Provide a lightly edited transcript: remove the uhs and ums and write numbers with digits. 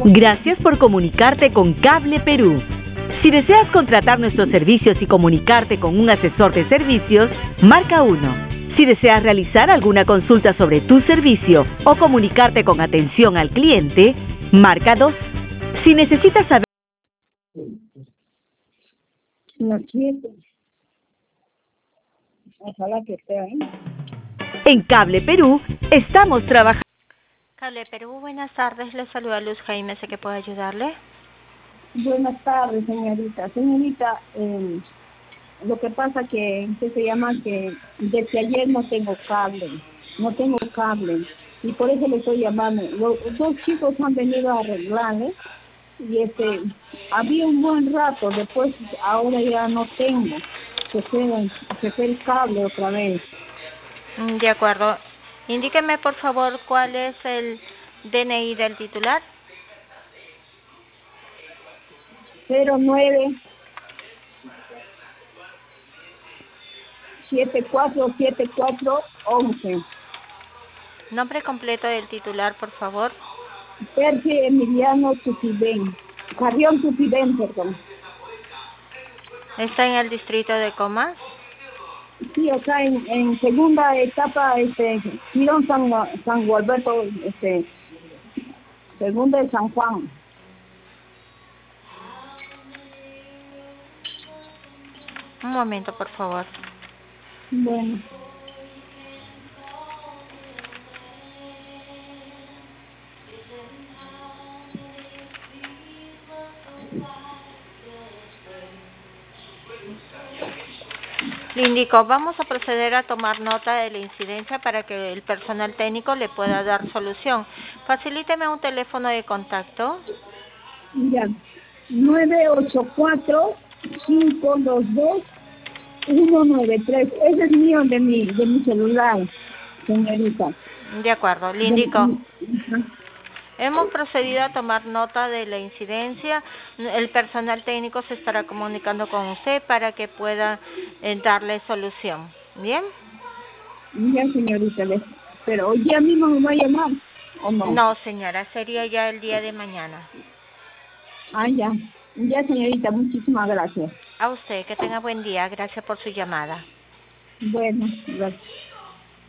Gracias por comunicarte con Cable Perú. Si deseas contratar nuestros servicios y comunicarte con un asesor de servicios, marca 1. Si deseas realizar alguna consulta sobre tu servicio o comunicarte con atención al cliente, marca 2. Si necesitas saber... Ojalá que esté ahí. En Cable Perú estamos trabajando. Cable Perú, buenas tardes. Le saluda Luz Jaime. ¿Sé que puedo ayudarle? Buenas tardes, señorita. Señorita, lo que pasa que usted se llama que desde ayer no tengo cable, y por eso le estoy llamando. Los dos chicos han venido a arreglarle y había un buen rato, después ahora ya no tengo, se fue el cable otra vez. De acuerdo. Indíqueme, por favor, cuál es el DNI del titular. 09 747411. Nombre completo del titular, por favor. Percy Emiliano Tutibén. Carrión Tutibén, perdón. ¿Está en el distrito de Comas? Sí, acá en segunda etapa, Girón San Gualberto, segunda de San Juan. Un momento, por favor. Bueno. Le indico, vamos a proceder a tomar nota de la incidencia para que el personal técnico le pueda dar solución. Facilíteme un teléfono de contacto. Ya. 984-522-193. Ese es mío de mi celular, señorita. De acuerdo, le indico. Hemos procedido a tomar nota de la incidencia. El personal técnico se estará comunicando con usted para que pueda darle solución. ¿Bien? Ya, señorita, pero hoy día mismo me va a llamar, ¿o no? No, señora, sería ya el día de mañana. Ah, ya. Ya, señorita, muchísimas gracias. A usted, que tenga buen día. Gracias por su llamada. Bueno, gracias.